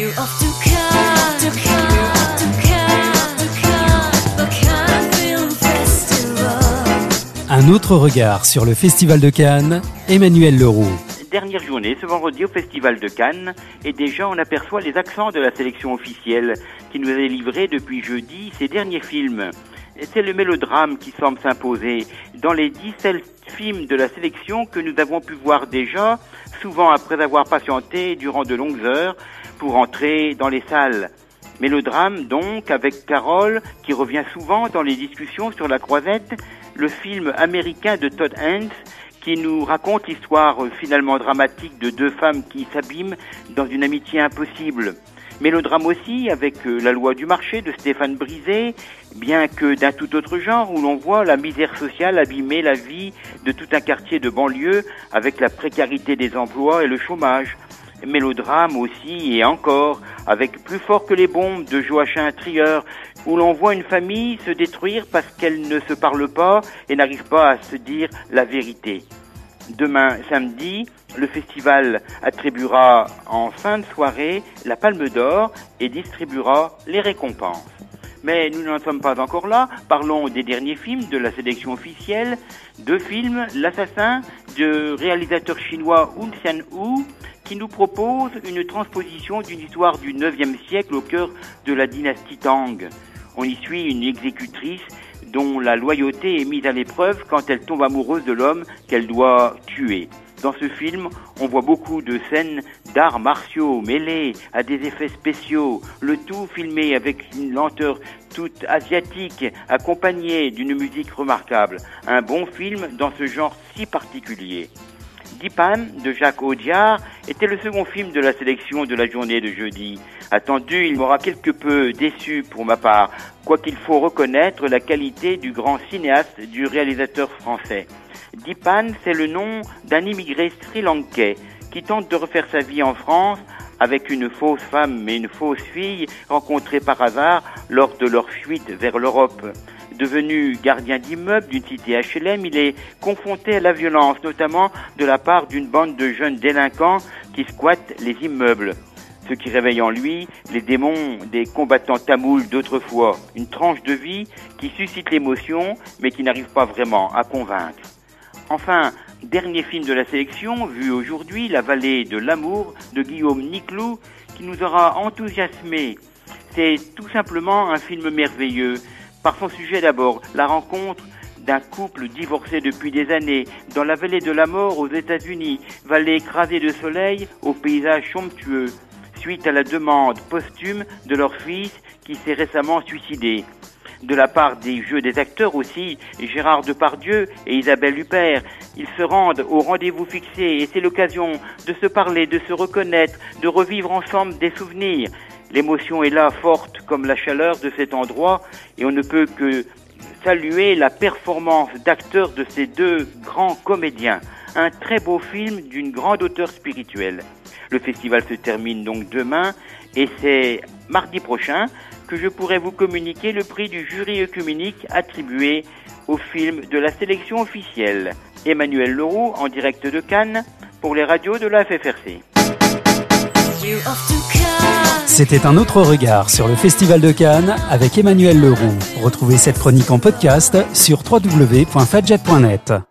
Un autre regard sur le Festival de Cannes, Emmanuel Leroux. Dernière journée ce vendredi au Festival de Cannes et déjà on aperçoit les accents de la sélection officielle qui nous a livré depuis jeudi ses derniers films. C'est le mélodrame qui semble s'imposer dans les 17 films de la sélection que nous avons pu voir déjà, souvent après avoir patienté durant de longues heures pour entrer dans les salles. Mélodrame donc avec Carole qui revient souvent dans les discussions sur la croisette, le film américain de Todd Haynes qui nous raconte l'histoire finalement dramatique de deux femmes qui s'abîment dans une amitié impossible. Mélodrame aussi avec La loi du marché de Stéphane Brisé, bien que d'un tout autre genre où l'on voit la misère sociale abîmer la vie de tout un quartier de banlieue avec la précarité des emplois et le chômage. Mélodrame aussi et encore avec Plus fort que les bombes de Joachim Trier où l'on voit une famille se détruire parce qu'elle ne se parle pas et n'arrive pas à se dire la vérité. Demain, samedi, le festival attribuera en fin de soirée la Palme d'Or et distribuera les récompenses. Mais nous n'en sommes pas encore là. Parlons des derniers films de la sélection officielle. 2 films, L'Assassin de réalisateur chinois Hun Xian-hu qui nous propose une transposition d'une histoire du 9e siècle au cœur de la dynastie Tang. On y suit une exécutrice dont la loyauté est mise à l'épreuve quand elle tombe amoureuse de l'homme qu'elle doit tuer. Dans ce film, on voit beaucoup de scènes d'arts martiaux mêlés à des effets spéciaux, le tout filmé avec une lenteur toute asiatique, accompagnée d'une musique remarquable. Un bon film dans ce genre si particulier. Dipan de Jacques Audiard était le second film de la sélection de la journée de jeudi. Attendu, il m'aura quelque peu déçu pour ma part, quoiqu'il faut reconnaître la qualité du grand cinéaste du réalisateur français. Dipan, c'est le nom d'un immigré sri-lankais qui tente de refaire sa vie en France avec une fausse femme et une fausse fille rencontrées par hasard lors de leur fuite vers l'Europe. Devenu gardien d'immeuble d'une cité HLM, il est confronté à la violence, notamment de la part d'une bande de jeunes délinquants qui squattent les immeubles. Ce qui réveille en lui les démons des combattants tamouls d'autrefois. Une tranche de vie qui suscite l'émotion, mais qui n'arrive pas vraiment à convaincre. Enfin, dernier film de la sélection, vu aujourd'hui, La vallée de l'amour de Guillaume Niclou, qui nous aura enthousiasmés. C'est tout simplement un film merveilleux. Par son sujet d'abord, la rencontre d'un couple divorcé depuis des années dans la vallée de la mort aux États-Unis, vallée écrasée de soleil aux paysages somptueux, suite à la demande posthume de leur fils qui s'est récemment suicidé. De la part des jeux des acteurs aussi, Gérard Depardieu et Isabelle Huppert, ils se rendent au rendez-vous fixé et c'est l'occasion de se parler, de se reconnaître, de revivre ensemble des souvenirs. L'émotion est là, forte comme la chaleur de cet endroit et on ne peut que saluer la performance d'acteurs de ces deux grands comédiens. Un très beau film d'une grande hauteur spirituelle. Le festival se termine donc demain et c'est mardi prochain que je pourrai vous communiquer le prix du jury œcuménique attribué au film de la sélection officielle. Emmanuel Leroux en direct de Cannes pour les radios de la FFRC. C'était un autre regard sur le Festival de Cannes avec Emmanuel Leroux. Retrouvez cette chronique en podcast sur www.fadjet.net.